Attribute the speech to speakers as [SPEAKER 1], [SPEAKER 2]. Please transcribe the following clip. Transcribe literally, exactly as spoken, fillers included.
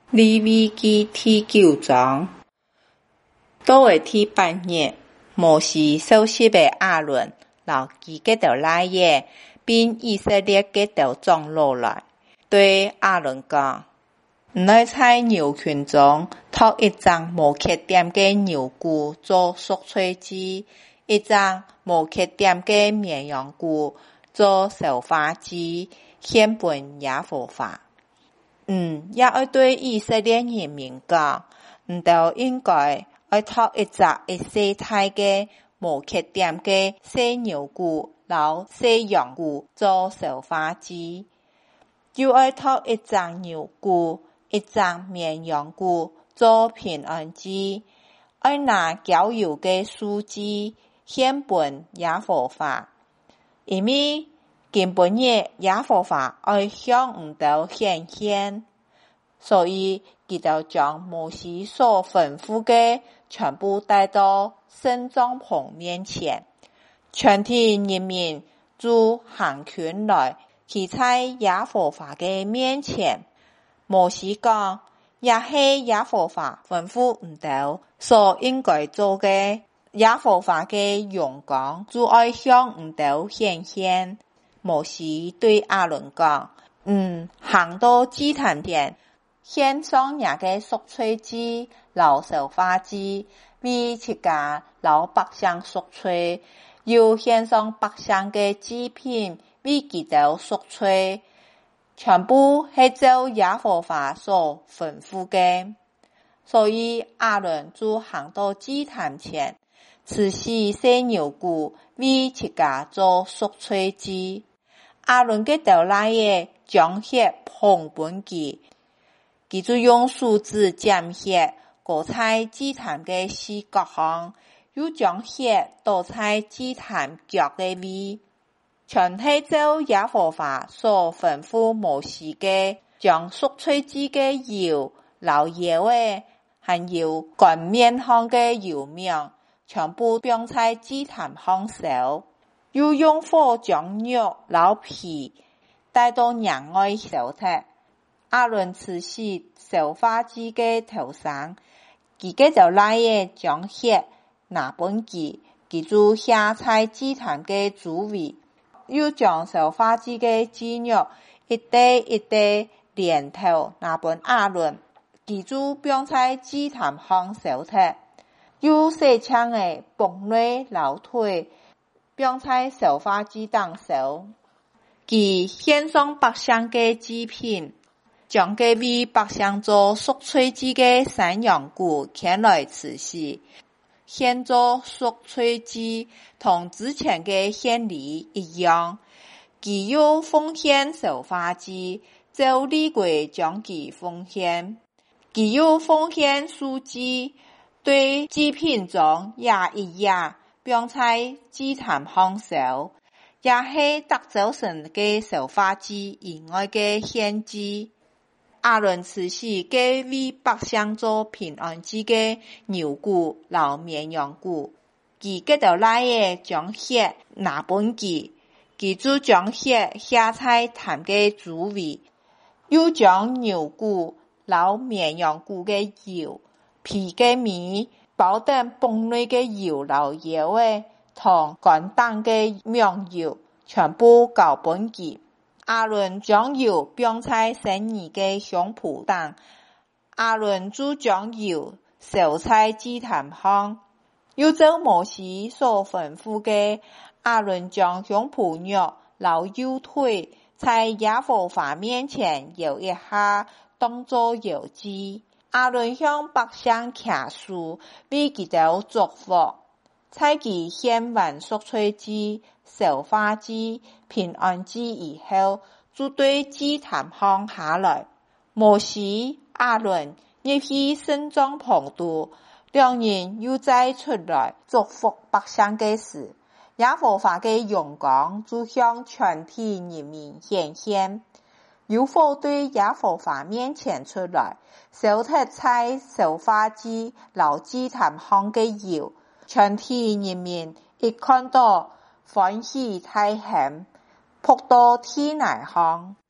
[SPEAKER 1] 利未記第九章，到的第八日，摩西召集的亞倫，和他各條賴爺，並以色列各條長老來，對亞倫講：唔可在牛群中託一隻無缺點的牛牯做贖罪祭，一隻無缺點的綿羊牯做燒化祭，獻給耶和華。嗯，也要對以色列人民講，唔都應該要託一隻一世態嘅無缺點嘅細牛牯，和細羊牯做燒化祭，又要託一隻牛牯，一隻綿羊牯做平安祭，要拿膏油嘅素祭獻給耶和華，因為根本日耶和華愛向唔到顯現，所以佢就將摩西所吩咐嘅全部帶到聖帳篷面前，全體人民就行群來，企在耶和華嘅面前。摩西講，也是耶和華吩咐唔到所應該做嘅，耶和華嘅榮光就愛向唔到顯現。摩西對亞倫講，嗯，行到祭壇前，獻上那個贖罪祭、和燒化祭，為自家和百姓贖罪，又獻上百姓嘅祭品，為佢哋贖罪，全部係照耶和華所吩咐嘅。所以亞倫就行到祭壇前，持起細牛牯，為自家做贖罪祭。亞倫嘅頭賴爺將血捧本佢，佢就用梳子沾血，裹在祭壇嘅四角上，又將血倒在祭壇腳嘅位，全係照耶和華所吩咐摩西嘅，將贖罪祭嘅油、老油味，還有冠冕上嘅油苗，全部放在祭壇上燒。又用火將肉、老皮帶到營外燒炭。亞倫持起燒化祭嘅頭上，佢嘅就賴爺將血拿本佢，佢就下在祭壇嘅周圍，又將燒化祭嘅雞肉一塊一塊連頭拿本亞倫，佢就放在祭壇上燒炭，又洗槍嘅崩內老腿，放在燒化祭當燒，佢獻上百姓嘅祭品，將佢為百姓做贖罪祭嘅山羊牯牽來持起，獻做贖罪祭，同之前嘅獻禮一樣。佢又奉獻燒化祭，照利規將佢奉獻。佢又奉獻素祭，對祭品中壓一壓，放在祭壇上燒，也是得早晨嘅燒化祭以外嘅獻祭。亞倫持起嘅為百姓做平安祭嘅牛牯、和綿羊牯，佢各條賴爺將血拿本佢，佢就將血下在壇嘅周圍，又將牛牯、和綿羊牯嘅油、皮嘅面、包等崩內嘅油、和油味，同乾當嘅苗油，全部交本佢。亞倫將油放在生兒嘅胸脯當，亞倫就將油燒在祭壇上，又照摩西所吩咐嘅，亞倫將胸脯肉、和右腿在耶和華面前搖一下，當作油祭。亞倫向百姓祈數，為佢哋祝福。在佢獻完贖罪祭、燒化祭、平安祭以後，就對祭壇上下來。摩西、亞倫入去聖帳篷度，兩人又再出來祝福百姓嘅時，耶和華嘅榮光就向全體人民顯現。有火對耶和華面前出來，燒脫在燒化祭、和祭壇上嘅油。全體人民一看到歡喜大喜，撲到天涯上。